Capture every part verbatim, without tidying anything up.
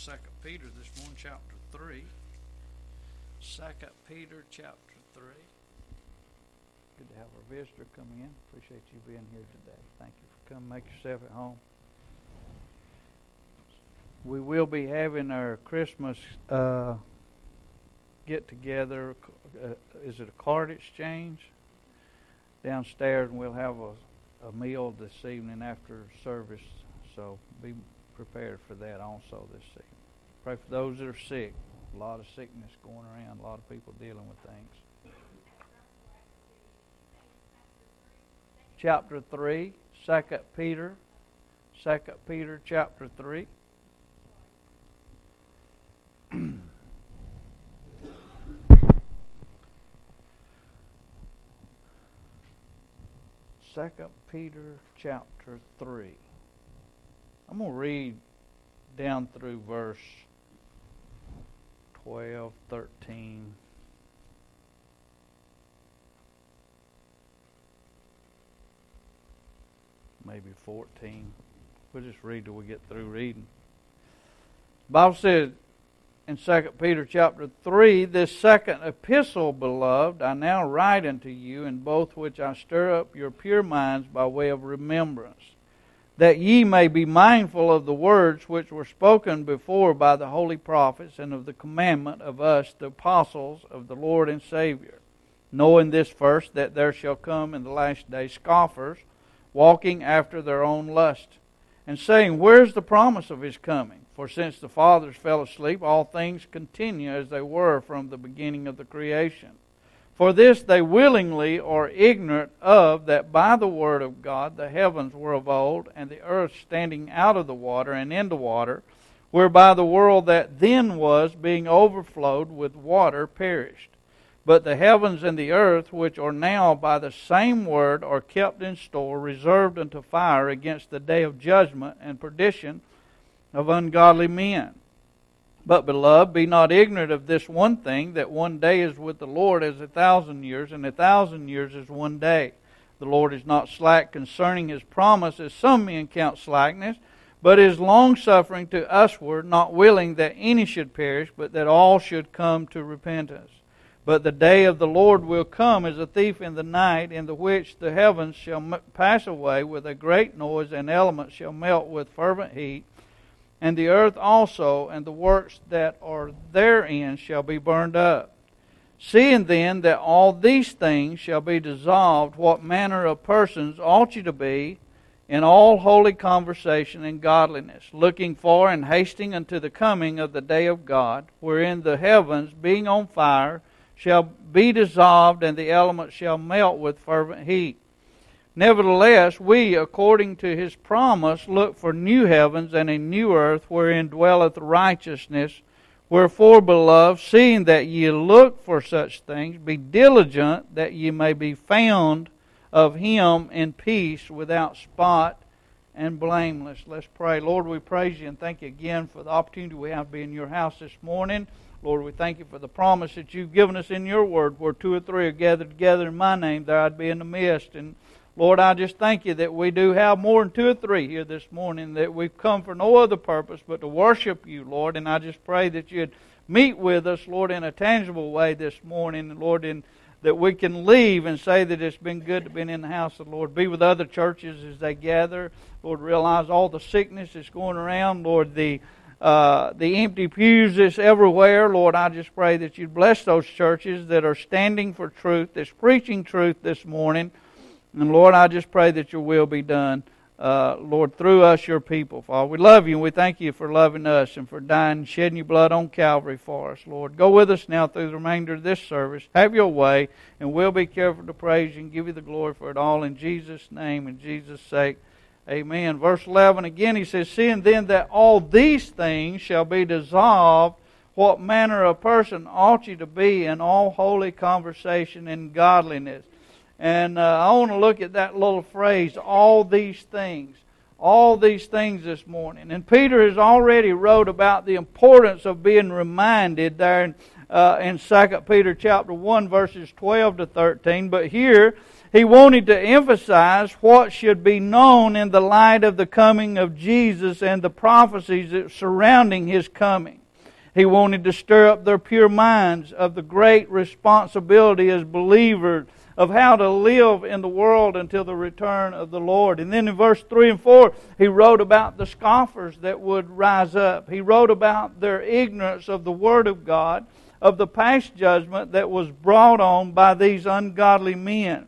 Second Peter this morning, chapter three. Second Peter chapter three. Good to have our visitor come in. Appreciate you being here today. Thank you for coming. Make yourself at home. We will be having our Christmas uh, get together. Uh, is it a card exchange? Downstairs, and we'll have a, a meal this evening after service. So be prepared for that also this evening. Pray for those that are sick. A lot of sickness going around. A lot of people dealing with things. Chapter three, Second Peter, Second Peter chapter three. Second Peter chapter three. I'm going to read down through verse twelve, thirteen. Maybe fourteen. We'll just read till we get through reading. The Bible says in Second Peter chapter three, this second epistle, beloved, I now write unto you, in both which I stir up your pure minds by way of remembrance, that ye may be mindful of the words which were spoken before by the holy prophets, and of the commandment of us, the apostles of the Lord and Savior, knowing this first, that there shall come in the last day scoffers, walking after their own lust, and saying, where is the promise of his coming? For since the fathers fell asleep, all things continue as they were from the beginning of the creation. For this they willingly are ignorant of, that by the word of God the heavens were of old, and the earth standing out of the water and in the water, whereby the world that then was, being overflowed with water, perished. But the heavens and the earth, which are now by the same word, are kept in store, reserved unto fire against the day of judgment and perdition of ungodly men. But, beloved, be not ignorant of this one thing, that one day is with the Lord as a thousand years, and a thousand years is one day. The Lord is not slack concerning His promise, as some men count slackness, but is longsuffering to usward, not willing that any should perish, but that all should come to repentance. But the day of the Lord will come as a thief in the night, in the which the heavens shall pass away with a great noise, and elements shall melt with fervent heat, and the earth also, and the works that are therein shall be burned up. Seeing then that all these things shall be dissolved, what manner of persons ought you to be in all holy conversation and godliness, looking for and hasting unto the coming of the day of God, wherein the heavens, being on fire, shall be dissolved, and the elements shall melt with fervent heat. Nevertheless, we, according to His promise, look for new heavens and a new earth, wherein dwelleth righteousness. Wherefore, beloved, seeing that ye look for such things, be diligent that ye may be found of Him in peace, without spot and blameless. Let's pray. Lord, we praise You and thank You again for the opportunity we have to be in Your house this morning. Lord, we thank You for the promise that You've given us in Your word, where two or three are gathered together in My name, there I'd be in the midst. And Lord, I just thank You that we do have more than two or three here this morning, that we've come for no other purpose but to worship You, Lord. And I just pray that You'd meet with us, Lord, in a tangible way this morning, Lord, and that we can leave and say that it's been good to be in the house of the Lord. Be with other churches as they gather. Lord, realize all the sickness that's going around, Lord, the Uh, the empty pews that's everywhere. Lord, I just pray that You'd bless those churches that are standing for truth, that's preaching truth this morning. And Lord, I just pray that Your will be done, uh, Lord, through us, Your people, Father. We love You, and we thank You for loving us and for dying and shedding Your blood on Calvary for us, Lord. Go with us now through the remainder of this service. Have Your way, and we'll be careful to praise You and give You the glory for it all in Jesus' name and Jesus' sake. Amen. Verse eleven again, he says, seeing then that all these things shall be dissolved, what manner of person ought you to be in all holy conversation and godliness? And uh, I want to look at that little phrase, all these things. All these things this morning. And Peter has already wrote about the importance of being reminded there in, uh, in Second Peter chapter one, verses twelve to thirteen. But here He wanted to emphasize what should be known in the light of the coming of Jesus and the prophecies surrounding His coming. He wanted to stir up their pure minds of the great responsibility as believers of how to live in the world until the return of the Lord. And then in verse three and four, he wrote about the scoffers that would rise up. He wrote about their ignorance of the Word of God, of the past judgment that was brought on by these ungodly men.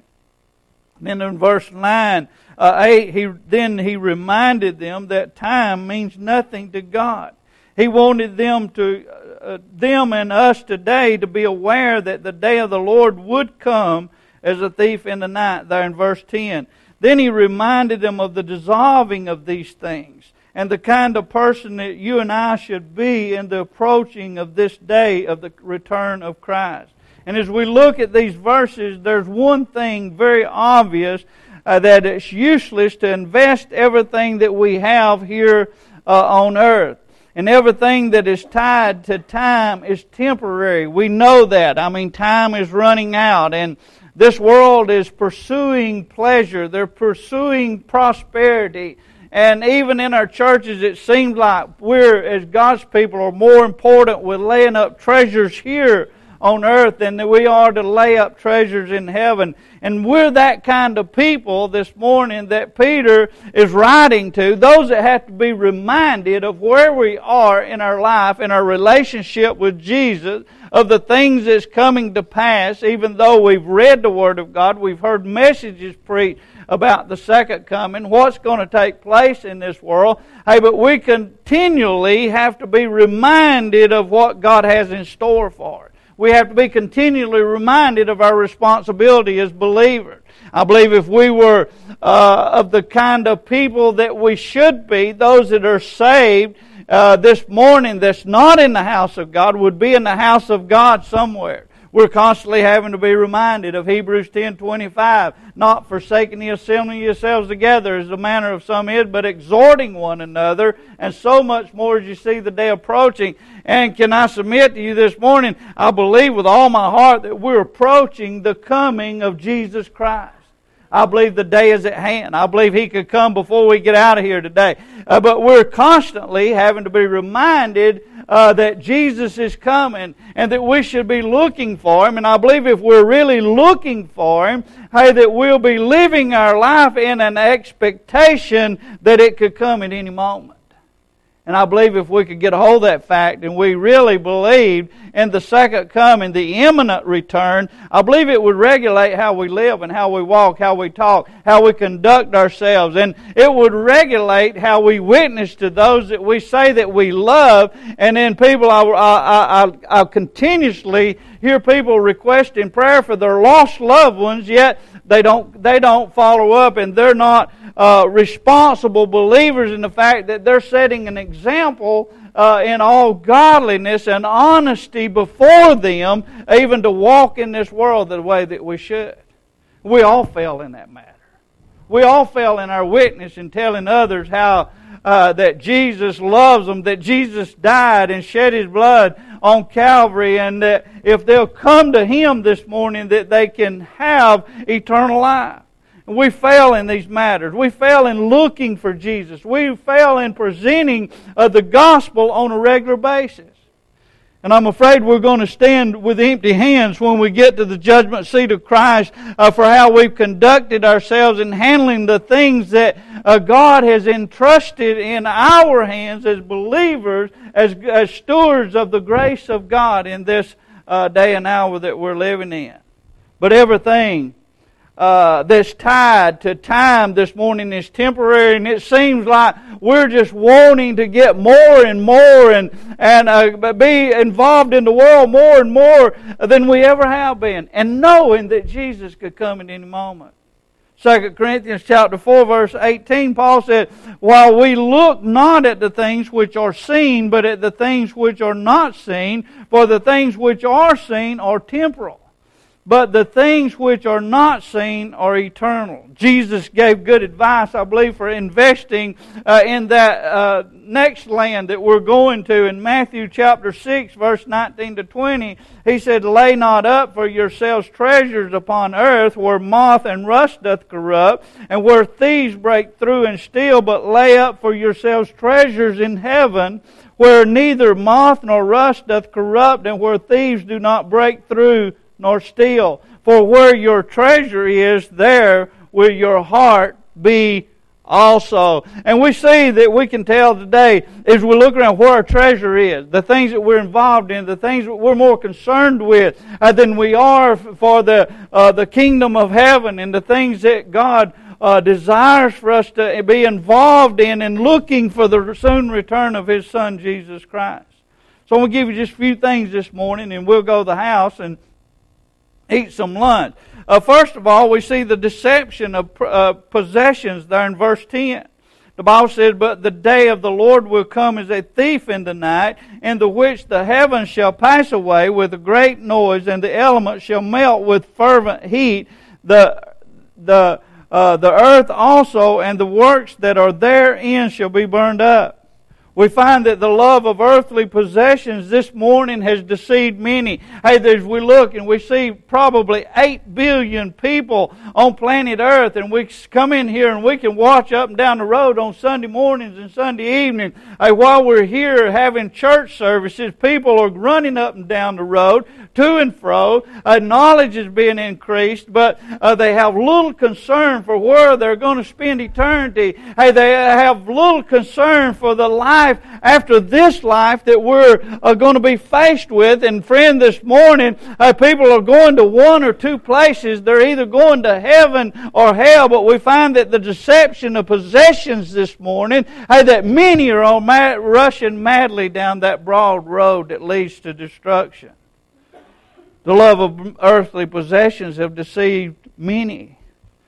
Then in verse nine, uh, eight, he, then he reminded them that time means nothing to God. He wanted them to, uh, them and us today to be aware that the day of the Lord would come as a thief in the night, there in verse ten. Then he reminded them of the dissolving of these things and the kind of person that you and I should be in the approaching of this day of the return of Christ. And as we look at these verses, there's one thing very obvious, uh, that it's useless to invest everything that we have here uh, on earth. And everything that is tied to time is temporary. We know that. I mean, time is running out. And this world is pursuing pleasure. They're pursuing prosperity. And even in our churches, it seems like we're, as God's people, are more important with laying up treasures here on earth than we are to lay up treasures in heaven. And we're that kind of people this morning that Peter is writing to, those that have to be reminded of where we are in our life, in our relationship with Jesus, of the things that's coming to pass. Even though we've read the Word of God, we've heard messages preached about the second coming, what's going to take place in this world. Hey, but we continually have to be reminded of what God has in store for us. We have to be continually reminded of our responsibility as believers. I believe if we were uh, of the kind of people that we should be, those that are saved uh, this morning that's not in the house of God would be in the house of God somewhere. We're constantly having to be reminded of Hebrews ten twenty-five, not forsaking the assembling yourselves together as the manner of some is, but exhorting one another, and so much more as you see the day approaching. And can I submit to you this morning, I believe with all my heart that we're approaching the coming of Jesus Christ. I believe the day is at hand. I believe He could come before we get out of here today. Uh, but we're constantly having to be reminded uh, that Jesus is coming and that we should be looking for Him. And I believe if we're really looking for Him, hey, that we'll be living our life in an expectation that it could come at any moment. And I believe if we could get a hold of that fact and we really believed in the second coming, the imminent return, I believe it would regulate how we live and how we walk, how we talk, how we conduct ourselves. And it would regulate how we witness to those that we say that we love. And then people, I, I, I, I continuously hear people requesting prayer for their lost loved ones, yet they don't, they don't follow up, and they're not uh, responsible believers in the fact that they're setting an example uh, in all godliness and honesty before them, even to walk in this world the way that we should. We all fail in that matter. We all fail in our witness in telling others how uh, that Jesus loves them, that Jesus died and shed His blood on Calvary, and that if they'll come to Him this morning, that they can have eternal life. And we fail in these matters. We fail in looking for Jesus. We fail in presenting uh, the gospel on a regular basis. And I'm afraid we're going to stand with empty hands when we get to the judgment seat of Christ uh, for how we've conducted ourselves in handling the things that uh, God has entrusted in our hands as believers, as, as stewards of the grace of God in this uh, day and hour that we're living in. But everything Uh, that's tied to time this morning is temporary, and it seems like we're just wanting to get more and more and and uh, be involved in the world more and more than we ever have been, and knowing that Jesus could come at any moment. Second Corinthians chapter four, verse eighteen, Paul said, "While we look not at the things which are seen, but at the things which are not seen, for the things which are seen are temporal." but the things which are not seen are eternal. Jesus gave good advice, I believe, for investing uh, in that uh, next land that we're going to. In Matthew chapter six, verse nineteen to twenty, He said, "Lay not up for yourselves treasures upon earth, where moth and rust doth corrupt, and where thieves break through and steal, but lay up for yourselves treasures in heaven, where neither moth nor rust doth corrupt, and where thieves do not break through nor steal. For where your treasure is, there will your heart be also." And we see that we can tell today, as we look around, where our treasure is, the things that we're involved in, the things that we're more concerned with uh, than we are for the uh, the kingdom of heaven and the things that God uh, desires for us to be involved in and looking for the soon return of His Son, Jesus Christ. So I'm going to give you just a few things this morning, and we'll go to the house and eat some lunch. Uh, first of all, we see the deception of uh, possessions there in verse ten. The Bible says, "But the day of the Lord will come as a thief in the night, in the which the heavens shall pass away with a great noise, and the elements shall melt with fervent heat. The the uh, the earth also and the works that are therein shall be burned up." We find that the love of earthly possessions this morning has deceived many. Hey, as we look and we see probably eight billion people on planet Earth, and we come in here and we can watch up and down the road on Sunday mornings and Sunday evenings. Hey, while we're here having church services, people are running up and down the road, to and fro. Uh, knowledge is being increased, but uh, they have little concern for where they're going to spend eternity. Hey, they have little concern for the life after this life that we're uh, going to be faced with. And friend, this morning, uh, people are going to one or two places. They're either going to heaven or hell. But we find that the deception of possessions this morning, uh, that many are on mad, rushing madly down that broad road that leads to destruction. The love of earthly possessions have deceived many.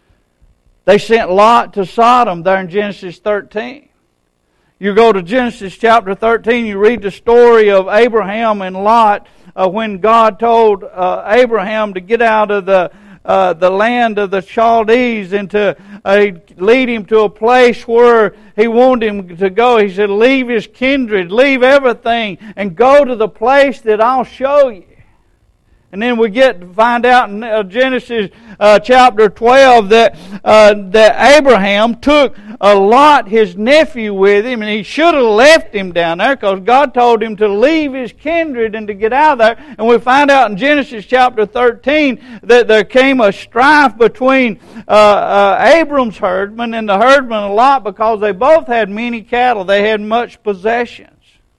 They sent Lot to Sodom there in Genesis thirteen. You go to Genesis chapter thirteen, you read the story of Abraham and Lot uh, when God told uh, Abraham to get out of the uh, the land of the Chaldees and to uh, lead him to a place where He wanted him to go. He said, "Leave his kindred, leave everything, and go to the place that I'll show you." And then we get to find out in uh, Genesis uh, chapter twelve that uh, that Abraham took uh, Lot, his nephew, with him, and he should have left him down there because God told him to leave his kindred and to get out of there. And we find out in Genesis chapter thirteen that there came a strife between uh, uh, Abram's herdmen and the herdmen of Lot because they both had many cattle. They had much possession.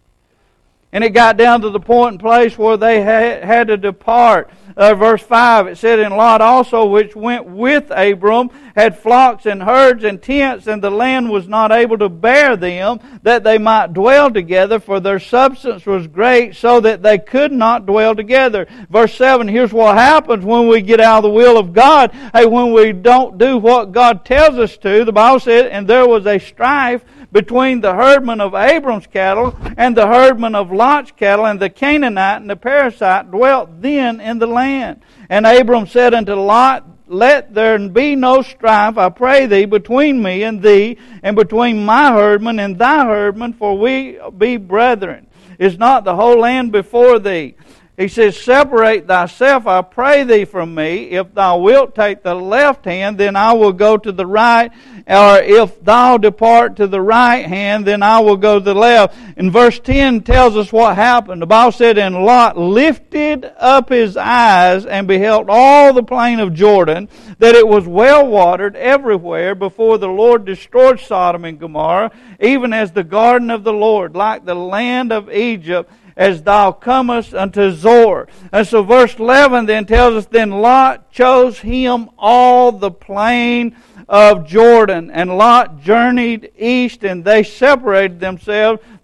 And it got down to the point and place where they had, had to depart. Uh, verse five, it said, "And Lot also, which went with Abram, had flocks and herds and tents, and the land was not able to bear them, that they might dwell together, for their substance was great, so that they could not dwell together." Verse seven, here's what happens when we get out of the will of God. Hey, when we don't do what God tells us to, the Bible said, "And there was a strife between the herdmen of Abram's cattle and the herdmen of Lot's cattle, and the Canaanite and the Perizzite dwelt then in the land. And Abram said unto Lot, Let there be no strife, I pray thee, between me and thee, and between my herdmen and thy herdmen, for we be brethren. Is not the whole land before thee? He says, Separate thyself, I pray thee, from me. If thou wilt take the left hand, then I will go to the right. Or if thou depart to the right hand, then I will go to the left. And verse ten tells us what happened. The Bible said, And Lot lifted up his eyes and beheld all the plain of Jordan, that it was well watered everywhere before the Lord destroyed Sodom and Gomorrah, even as the garden of the Lord, like the land of Egypt, as thou comest unto Zoar. And so verse eleven then tells us, Then Lot chose him all the plain of Jordan. And Lot journeyed east, and they separated themselves.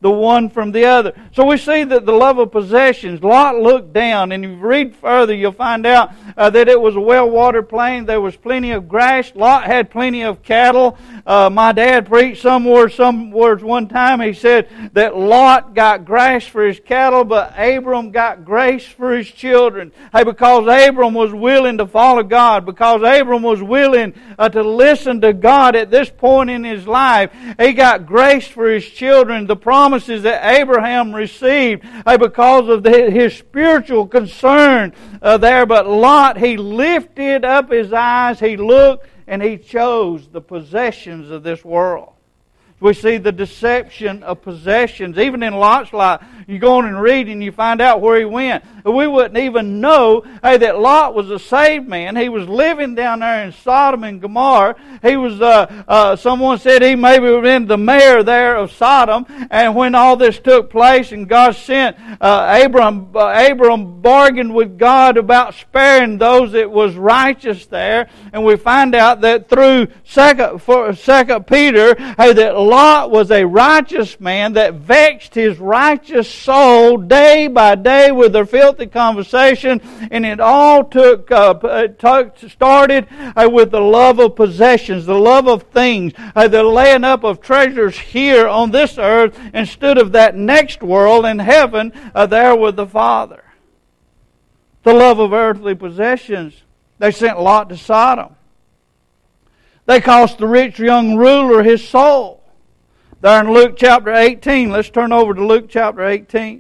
the one from the other. So we see that the love of possessions, Lot looked down, and if you read further, you'll find out uh, that it was a well-watered plain. There was plenty of grass. Lot had plenty of cattle. Uh, my dad preached somewhere, some words one time. He said that Lot got grass for his cattle, but Abram got grace for his children. Hey, because Abram was willing to follow God, because Abram was willing uh, to listen to God at this point in his life, he got grace for his children. The promises that Abraham received hey, because of the, his spiritual concern uh, there. But Lot, he lifted up his eyes, he looked, and he chose the possessions of this world. We see the deception of possessions. Even in Lot's life, you go on and read and you find out where he went. We wouldn't even know hey, that Lot was a saved man. He was living down there in Sodom and Gomorrah. He was, uh, uh, someone said he maybe was been the mayor there of Sodom. And when all this took place and God sent uh, Abram, uh, Abram bargained with God about sparing those that was righteous there. And we find out that through Second, for, Second Peter, hey, that Lot was a righteous man that vexed his righteous soul day by day with their filthy conversation, and it all took uh, took, started uh, with the love of possessions, the love of things, uh, the laying up of treasures here on this earth instead of that next world in heaven uh, there with the Father. The love of earthly possessions. They sent Lot to Sodom. They cost the rich young ruler his soul. There in Luke chapter eighteen. Let's turn over to Luke chapter eighteen.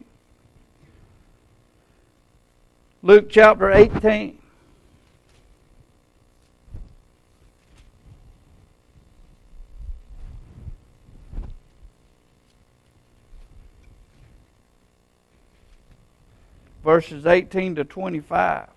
Luke chapter eighteen. Verses eighteen to twenty-five.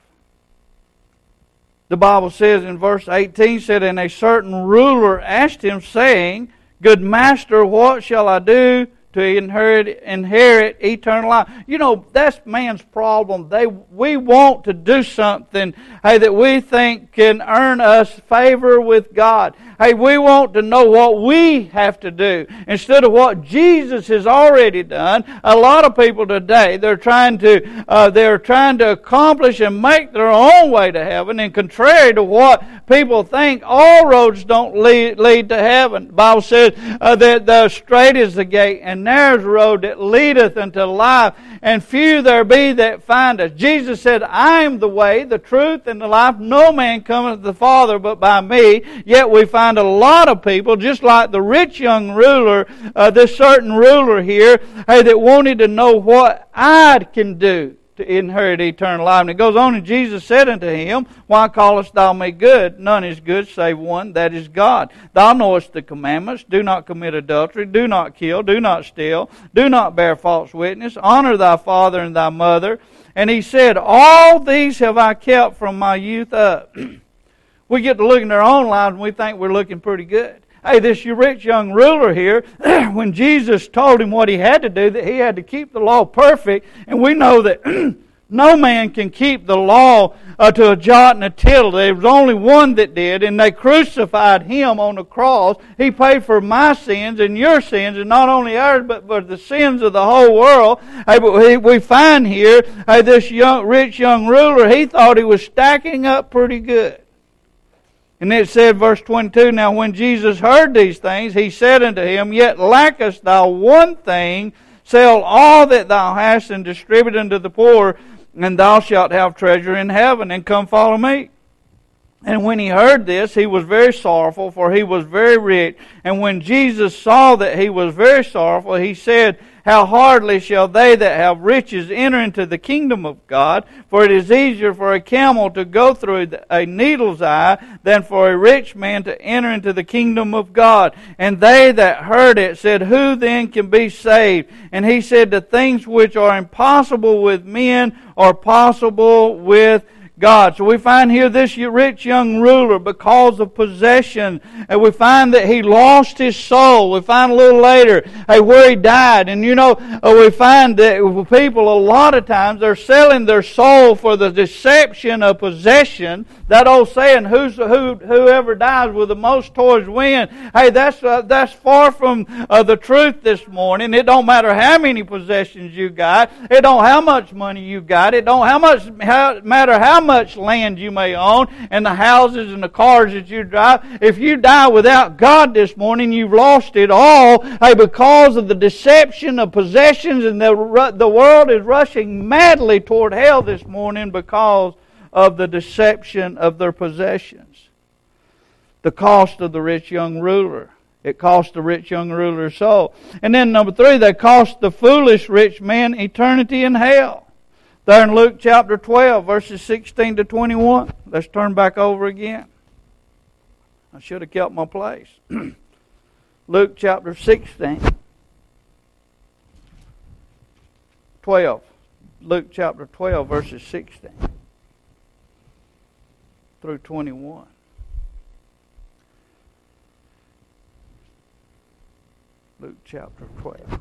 The Bible says in verse eighteen, said, and a certain ruler asked him, saying, Good master, what shall I do to inherit inherit eternal life? You know, that's man's problem. They we want to do something, hey, that we think can earn us favor with God. Hey, we want to know what we have to do instead of what Jesus has already done. A lot of people today, they're trying to uh, they're trying to accomplish and make their own way to heaven. And contrary to what people think, all roads don't lead, lead to heaven. The Bible says uh, that the straight is the gate and narrow is the road that leadeth unto life, and few there be that find us. Jesus said, I am the way, the truth, and the life. No man cometh to the Father but by me. Yet we find a lot of people, just like the rich young ruler, uh, this certain ruler here, hey, that wanted to know what I can do to inherit eternal life. And it goes on, and Jesus said unto him, Why callest thou me good? None is good save one, that is God. Thou knowest the commandments. Do not commit adultery. Do not kill. Do not steal. Do not bear false witness. Honor thy father and thy mother. And he said, All these have I kept from my youth up. We get to look in our own lives and we think we're looking pretty good. Hey, this rich young ruler here, when Jesus told him what he had to do, that he had to keep the law perfect, and we know that no man can keep the law uh, to a jot and a tittle. There was only one that did, and they crucified him on the cross. He paid for my sins and your sins, and not only ours, but for the sins of the whole world. Hey, but we, we find here, hey, this young, rich young ruler, he thought he was stacking up pretty good. And it said, verse twenty-two, Now when Jesus heard these things, he said unto him, Yet lackest thou one thing, sell all that thou hast, and distribute unto the poor, and thou shalt have treasure in heaven, and come follow me. And when he heard this, he was very sorrowful, for he was very rich. And when Jesus saw that he was very sorrowful, he said, How hardly shall they that have riches enter into the kingdom of God? For it is easier for a camel to go through a needle's eye than for a rich man to enter into the kingdom of God. And they that heard it said, Who then can be saved? And he said, The things which are impossible with men are possible with God. So we find here this rich young ruler, because of possession, and we find that he lost his soul. We find a little later, hey, where he died. And you know, we find that people a lot of times, they're selling their soul for the deception of possession. That old saying, Who's, who, whoever dies with the most toys win. Hey, that's uh, that's far from uh, the truth this morning. It don't matter how many possessions you got. It don't how much money you got. It don't how much how, matter how much land you may own and the houses and the cars that you drive. If you die without God this morning, you've lost it all. Hey, because of the deception of possessions, and the the world is rushing madly toward hell this morning because of the deception of their possessions. The cost of the rich young ruler. It cost the rich young ruler's soul. And then number three, they cost the foolish rich man eternity in hell. There in Luke chapter twelve, verses sixteen to twenty-one. Let's turn back over again. I should have kept my place. Luke chapter sixteen. twelve. Luke chapter twelve, verses sixteen through twenty-one. Luke chapter twelve.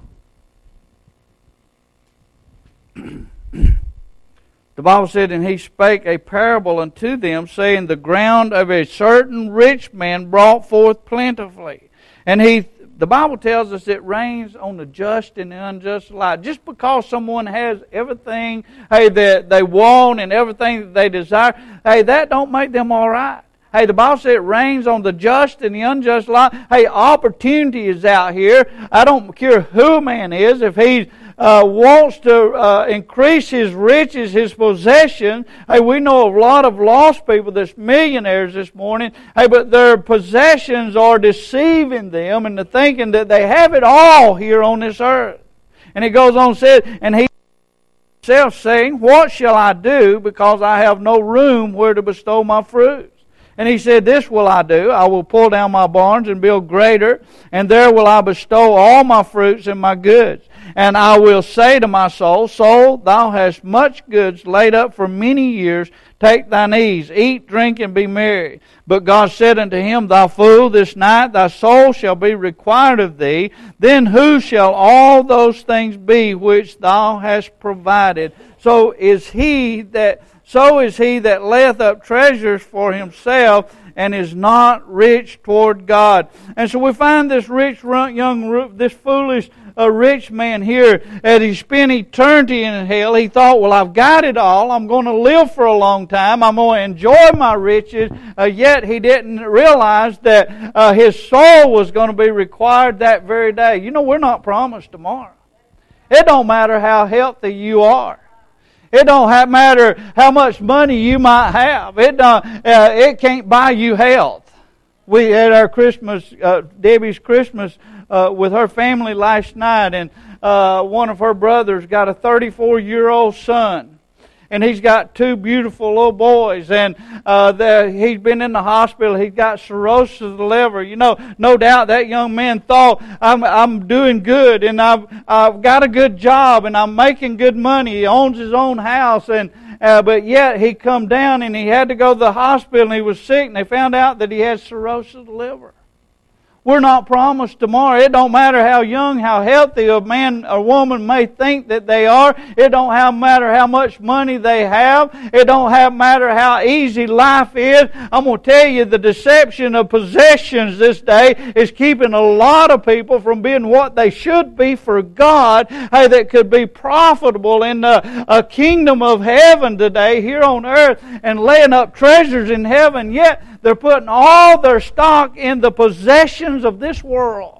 The Bible said, and he spake a parable unto them, saying, the ground of a certain rich man brought forth plentifully. And he, the Bible tells us it rains on the just and the unjust alike. Just because someone has everything, hey, that they want and everything that they desire, hey, that don't make them all right. Hey, the Bible says it rains on the just and the unjust alike. Hey, opportunity is out here. I don't care who a man is. If he uh, wants to uh, increase his riches, his possession, hey, we know a lot of lost people that's millionaires this morning. Hey, but their possessions are deceiving them into thinking that they have it all here on this earth. And it goes on and says, and he himself saying, what shall I do, because I have no room where to bestow my fruits? And he said, this will I do. I will pull down my barns and build greater, and there will I bestow all my fruits and my goods. And I will say to my soul, soul, thou hast much goods laid up for many years. Take thine ease, eat, drink, and be merry. But God said unto him, thou fool, this night thy soul shall be required of thee. Then who shall all those things be which thou hast provided? So is he that... So is he that layeth up treasures for himself and is not rich toward God. And so we find this rich young, this foolish uh, rich man here, as he spent eternity in hell. He thought, well, I've got it all. I'm going to live for a long time. I'm going to enjoy my riches. Uh, yet he didn't realize that uh, his soul was going to be required that very day. You know, we're not promised tomorrow. It don't matter how healthy you are. It don't have matter how much money you might have. It don't, uh, it can't buy you health. We had our Christmas, uh, Debbie's Christmas uh, with her family last night, and uh, one of her brothers got a thirty-four-year-old son. And he's got two beautiful little boys, and uh, he's been in the hospital. He's got cirrhosis of the liver. You know, no doubt that young man thought, I'm I'm doing good, and I've I've got a good job, and I'm making good money. He owns his own house, and uh, but yet he come down and he had to go to the hospital, and he was sick, and they found out that he had cirrhosis of the liver. We're not promised tomorrow. It don't matter how young, how healthy a man or woman may think that they are. It don't have matter how much money they have. It don't have matter how easy life is. I'm going to tell you, the deception of possessions this day is keeping a lot of people from being what they should be for God, hey, that could be profitable in the a kingdom of heaven today here on earth, and laying up treasures in heaven. Yet they're putting all their stock in the possessions of this world.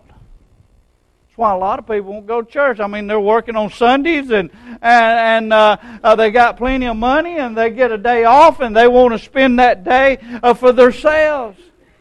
That's why a lot of people won't go to church. I mean, they're working on Sundays, and and, and uh, uh, they got plenty of money, and they get a day off, and they want to spend that day uh, for themselves.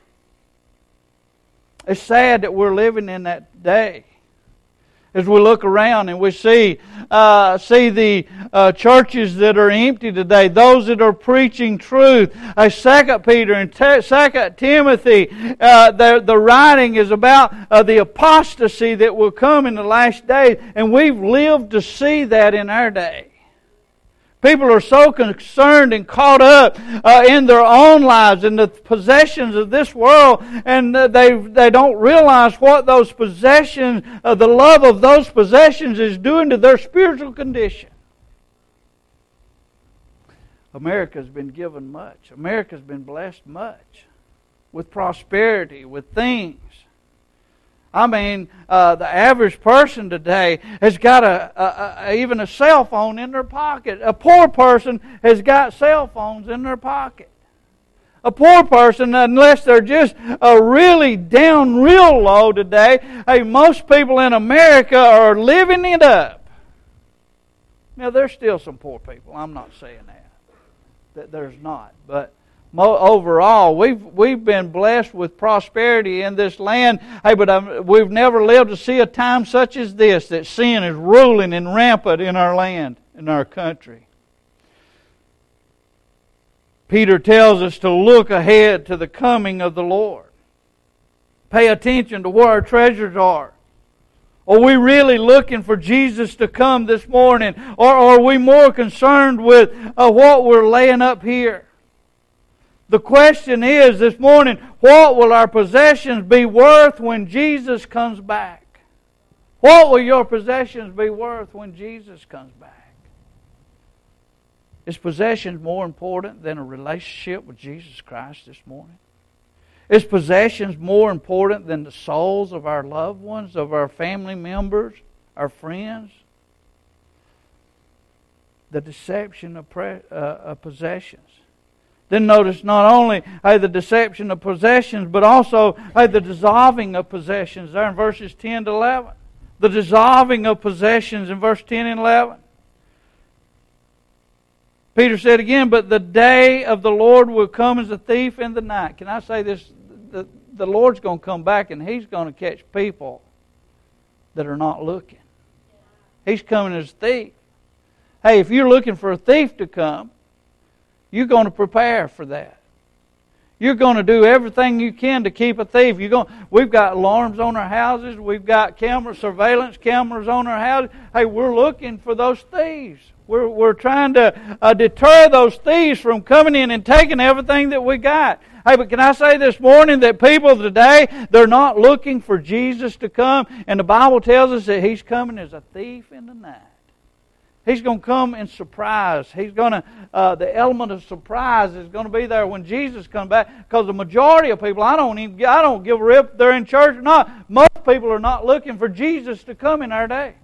It's sad that we're living in that day. As we look around and we see uh, see the uh, churches that are empty today, those that are preaching truth. Uh, Second Peter and te- Second Timothy, uh, the the writing is about uh, the apostasy that will come in the last days, and we've lived to see that in our day. People are so concerned and caught up uh, in their own lives, in the possessions of this world, and uh, they they don't realize what those possessions, uh, the love of those possessions is doing to their spiritual condition. America's been given much. America's been blessed much with prosperity, with things. I mean, uh, the average person today has got a, a, a even a cell phone in their pocket. A poor person has got cell phones in their pocket. A poor person, unless they're just uh, really down real low today, hey, most people in America are living it up. Now, there's still some poor people. I'm not saying that. That there's not. But overall, we've we've been blessed with prosperity in this land. Hey, but um, we've never lived to see a time such as this, that sin is ruling and rampant in our land, in our country. Peter tells us to look ahead to the coming of the Lord. Pay attention to where our treasures are. Are we really looking for Jesus to come this morning? Or are we more concerned with uh, what we're laying up here? The question is this morning, what will our possessions be worth when Jesus comes back? What will your possessions be worth when Jesus comes back? Is possessions more important than a relationship with Jesus Christ this morning? Is possessions more important than the souls of our loved ones, of our family members, our friends? The deception of, pre- uh, of possessions. Then notice not only hey, the deception of possessions, but also hey, the dissolving of possessions there in verses ten to eleven. The dissolving of possessions in verse ten and eleven. Peter said again, but the day of the Lord will come as a thief in the night. Can I say this? The, the Lord's going to come back and He's going to catch people that are not looking. He's coming as a thief. Hey, if you're looking for a thief to come, you're going to prepare for that. You're going to do everything you can to keep a thief. You're going. We've got alarms on our houses. We've got camera surveillance cameras on our houses. Hey, we're looking for those thieves. We're we're trying to uh, deter those thieves from coming in and taking everything that we got. Hey, but can I say this morning that people today, they're not looking for Jesus to come, and the Bible tells us that He's coming as a thief in the night. He's going to come in surprise. He's going to, uh, the element of surprise is going to be there when Jesus comes back. Because the majority of people, I don't even, I don't give a rip if they're in church or not. Most people are not looking for Jesus to come in our day.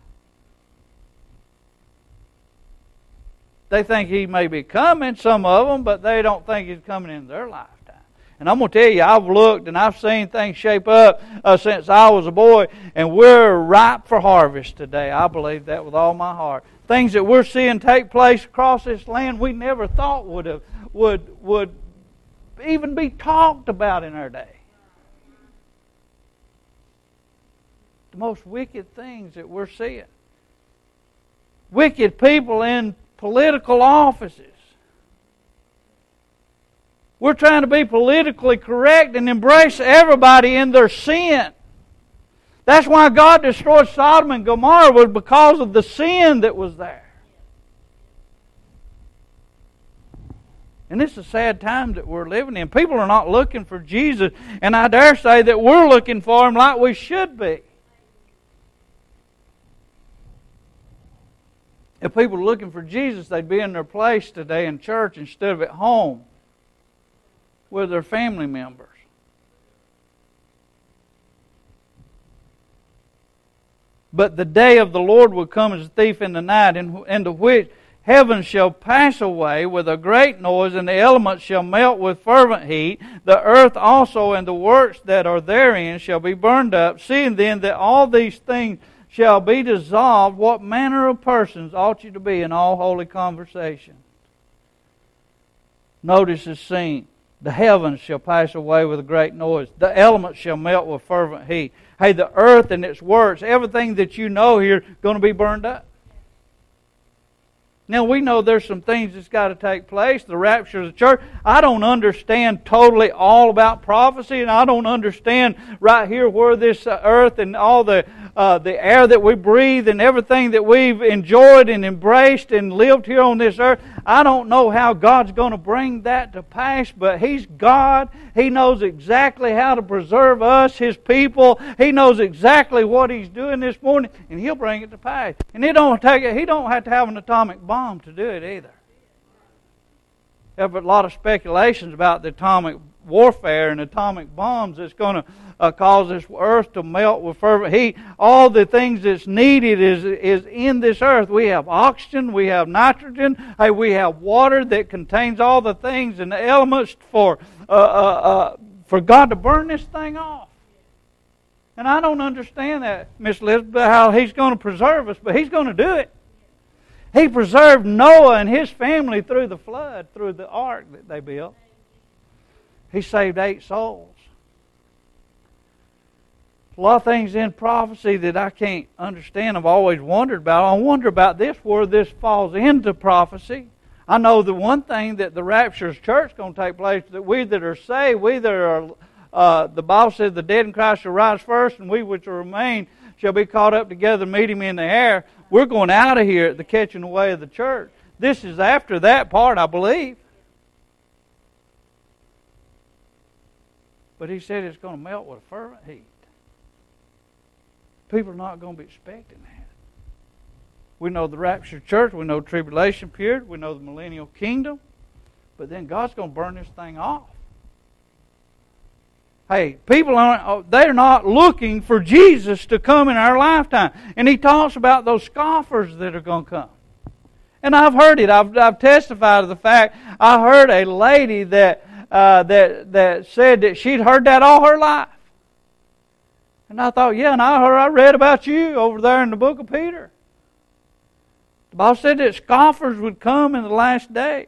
They think He may be coming, some of them, but they don't think He's coming in their lifetime. And I'm going to tell you, I've looked and I've seen things shape up uh, since I was a boy, and we're ripe for harvest today. I believe that with all my heart. Things that we're seeing take place across this land we never thought would have would would even be talked about in our day. The most wicked things that we're seeing. Wicked people in political offices. We're trying to be politically correct and embrace everybody in their sin. That's why God destroyed Sodom and Gomorrah, was because of the sin that was there. And it's a sad time that we're living in. People are not looking for Jesus, and I dare say that we're looking for Him like we should be. If people were looking for Jesus, they'd be in their place today in church instead of at home with their family members. But the day of the Lord will come as a thief in the night, into which heaven shall pass away with a great noise, and the elements shall melt with fervent heat. The earth also and the works that are therein shall be burned up. Seeing then that all these things shall be dissolved, what manner of persons ought you to be in all holy conversation? Notice this scene. The heavens shall pass away with a great noise. The elements shall melt with fervent heat. Hey, the earth and its works, everything that you know here, is going to be burned up. Now, we know there's some things that's got to take place. The rapture of the church. I don't understand totally all about prophecy, and I don't understand right here where this earth and all the uh, the air that we breathe and everything that we've enjoyed and embraced and lived here on this earth. I don't know how God's going to bring that to pass, but He's God. He knows exactly how to preserve us, His people. He knows exactly what He's doing this morning, and He'll bring it to pass. And He don't take it. He don't have to have an atomic bomb to do it either. There's a lot of speculations about the atomic warfare and atomic bombs that's going to uh, cause this earth to melt with fervent heat. All the things that's needed is is in this earth. We have oxygen, we have nitrogen, hey, we have water that contains all the things and the elements for uh, uh, uh, for God to burn this thing off. And I don't understand that, Miss Elizabeth, how He's going to preserve us, but He's going to do it. He preserved Noah and his family through the flood, through the ark that they built. He saved eight souls. A lot of things in prophecy that I can't understand. I've always wondered about. I wonder about this, where this falls into prophecy. I know the one thing that the rapture of the church is going to take place, that we that are saved, we that are, uh, the Bible says the dead in Christ shall rise first, and we which will remain shall be caught up together, meet Him in the air. We're going out of here at the catching away of the church. This is after that part, I believe. But He said it's going to melt with a fervent heat. People are not going to be expecting that. We know the rapture church, we know tribulation period, we know the millennial kingdom, but then God's going to burn this thing off. Hey, people aren't, they're not looking for Jesus to come in our lifetime. And He talks about those scoffers that are going to come. And I've heard it. I've, I've testified to the fact. I heard a lady that, uh, that, that said that she'd heard that all her life. And I thought, yeah, and I heard, I read about you over there in the book of Peter. The Bible said that scoffers would come in the last days.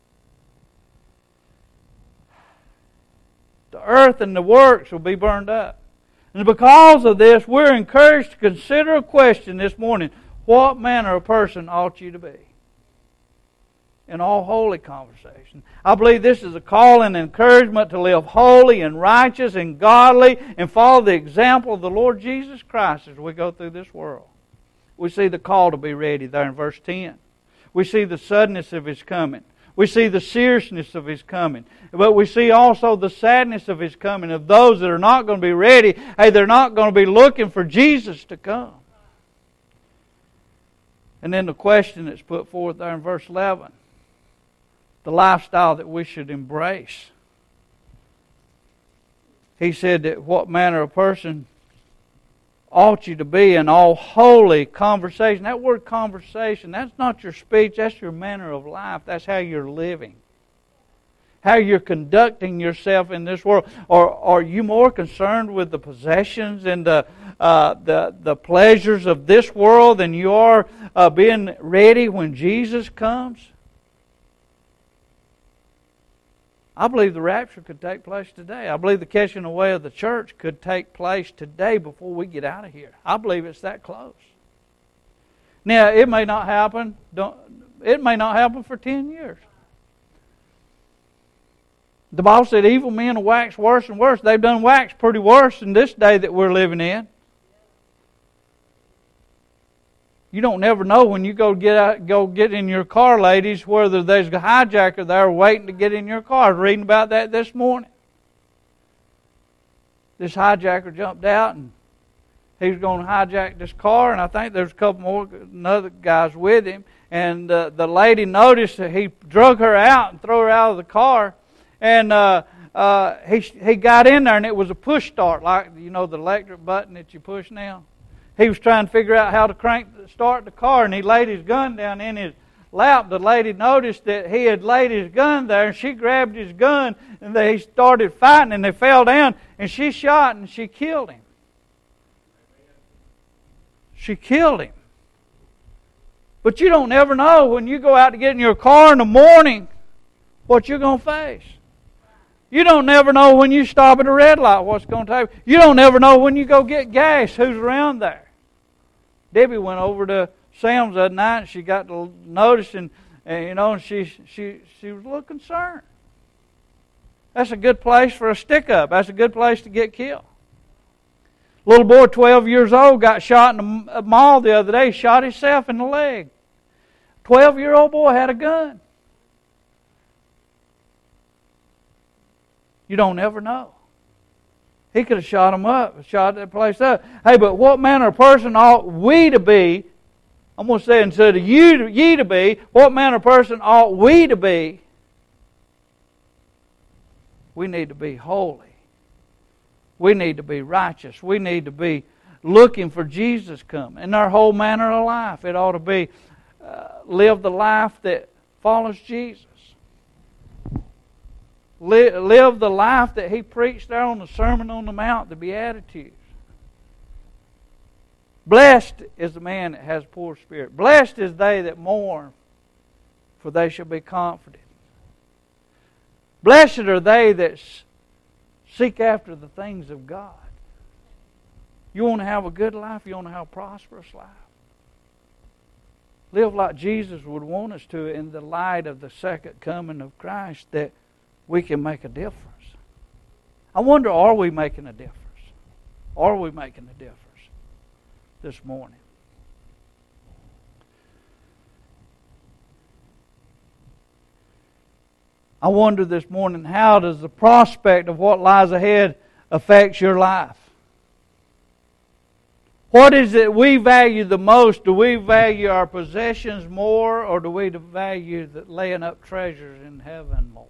The earth and the works will be burned up. And because of this, we're encouraged to consider a question this morning. What manner of person ought you to be? In all holy conversation. I believe this is a call and encouragement to live holy and righteous and godly and follow the example of the Lord Jesus Christ as we go through this world. We see the call to be ready there in verse ten. We see the suddenness of His coming. We see the seriousness of His coming. But we see also the sadness of His coming, of those that are not going to be ready. Hey, they're not going to be looking for Jesus to come. And then the question that's put forth there in verse eleven. The lifestyle that we should embrace. He said that what manner of person ought you to be in all holy conversation. That word conversation, that's not your speech, that's your manner of life. That's how you're living. How you're conducting yourself in this world. Or are you more concerned with the possessions and the uh, the, the pleasures of this world than you are uh, being ready when Jesus comes? I believe the rapture could take place today. I believe the catching away of the church could take place today before we get out of here. I believe it's that close. Now, it may not happen. Don't, it may not happen for ten years. The Bible said evil men will wax worse and worse. They've done wax pretty worse in this day that we're living in. You don't never know when you go get out, go get in your car, ladies, whether there's a hijacker there waiting to get in your car. I was reading about that this morning. This hijacker jumped out and he was going to hijack this car, and I think there's a couple more other guys with him. And uh, the lady noticed that he drug her out and threw her out of the car. And uh, uh, he he got in there, and it was a push start, like you know the electric button that you push now. He was trying to figure out how to crank start the car, and he laid his gun down in his lap. The lady noticed that he had laid his gun there, and she grabbed his gun, and they started fighting, and they fell down, and she shot, and she killed him. She killed him. But you don't ever know when you go out to get in your car in the morning what you're going to face. You don't never know when you stop at a red light what's going to take. You don't never know when you go get gas who's around there. Debbie went over to Sam's the other night, and she got to noticing, and you know, and she she she was a little concerned. That's a good place for a stick-up. That's a good place to get killed. Little boy, twelve years old, got shot in the mall the other day. Shot himself in the leg. twelve-year-old boy had a gun. You don't ever know. He could have shot him up, shot that place up. Hey, but what manner of person ought we to be? I'm going to say instead of you, ye to be, what manner of person ought we to be? We need to be holy. We need to be righteous. We need to be looking for Jesus coming. In our whole manner of life, it ought to be uh, live the life that follows Jesus. Live, live the life that He preached there on the Sermon on the Mount, the Beatitudes. Blessed is the man that has a poor spirit. Blessed is they that mourn, for they shall be comforted. Blessed are they that seek after the things of God. You want to have a good life? You want to have a prosperous life? Live like Jesus would want us to in the light of the second coming of Christ, that we can make a difference. I wonder, are we making a difference? Are we making a difference this morning? I wonder this morning, how does the prospect of what lies ahead affect your life? What is it we value the most? Do we value our possessions more, or do we value the laying up treasures in heaven more?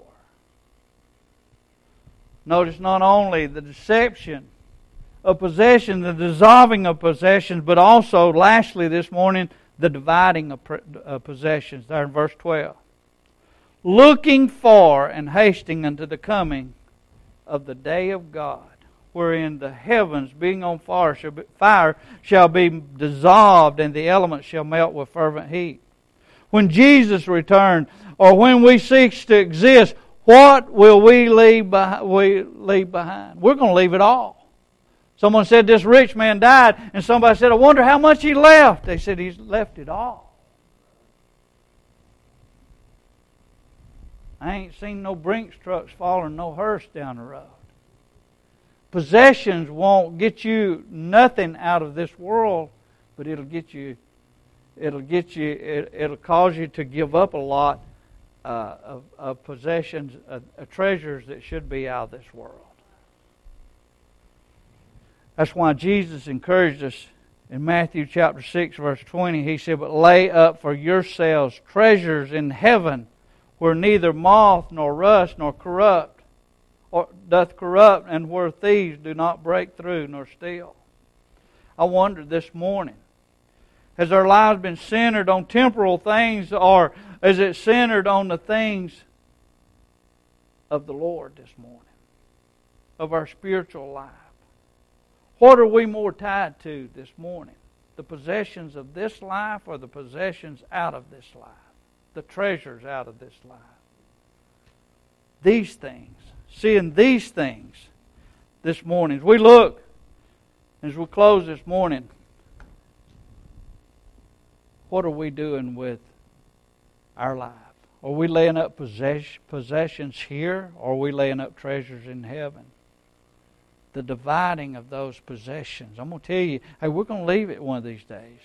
Notice not only the deception of possession, the dissolving of possessions, but also, lastly this morning, the dividing of possessions. There in verse twelve. Looking for and hasting unto the coming of the day of God, wherein the heavens, being on fire shall be, fire, shall be dissolved, and the elements shall melt with fervent heat. When Jesus returned, or when we cease to exist, what will we leave behind? We leave behind? We're going to leave it all. Someone said this rich man died, and somebody said, I wonder how much he left. They said he's left it all. I ain't seen no Brinks trucks following no hearse down the road. Possessions won't get you nothing out of this world, but it'll get you, it'll get you, it, it'll cause you to give up a lot uh, of, of possessions, uh, uh, treasures that should be out of this world. That's why Jesus encouraged us in Matthew chapter six, verse twenty. He said, but lay up for yourselves treasures in heaven, where neither moth nor rust nor corrupt or doth corrupt, and where thieves do not break through nor steal. I wonder this morning, has our lives been centered on temporal things, or is it centered on the things of the Lord this morning, of our spiritual life? What are we more tied to this morning? The possessions of this life, or the possessions out of this life? The treasures out of this life. These things, seeing these things this morning. As we look, as we close this morning, what are we doing with our life? Are we laying up possess- possessions here, or are we laying up treasures in heaven? The dividing of those possessions. I'm going to tell you, hey, we're going to leave it one of these days.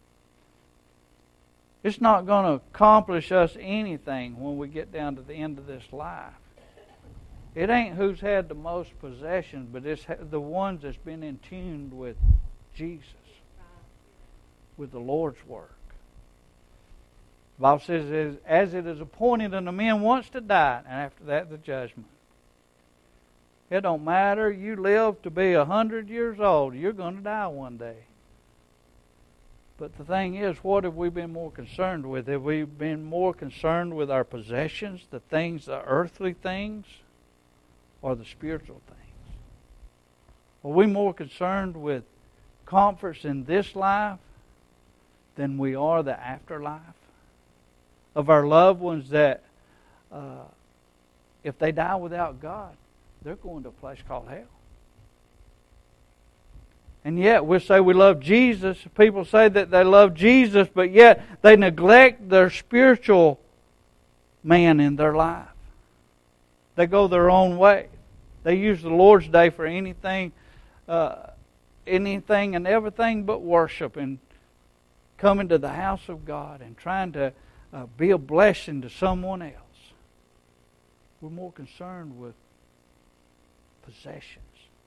It's not going to accomplish us anything when we get down to the end of this life. It ain't who's had the most possessions, but it's the ones that's been in tune with Jesus, with the Lord's work. The Bible says, as it is appointed unto men once to die, and after that the judgment. It don't matter. You live to be a hundred years old, you're going to die one day. But the thing is, what have we been more concerned with? Have we been more concerned with our possessions, the things, the earthly things, or the spiritual things? Are we more concerned with comforts in this life than we are the afterlife? Of our loved ones that, uh, if they die without God, they're going to a place called hell. And yet we say we love Jesus. People say that they love Jesus, but yet they neglect their spiritual man in their life. They go their own way. They use the Lord's Day for anything, uh, anything and everything but worship and coming to the house of God and trying to uh, be a blessing to someone else. We're more concerned with possessions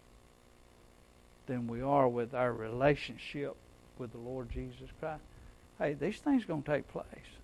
than we are with our relationship with the Lord Jesus Christ. Hey, these things are going to take place.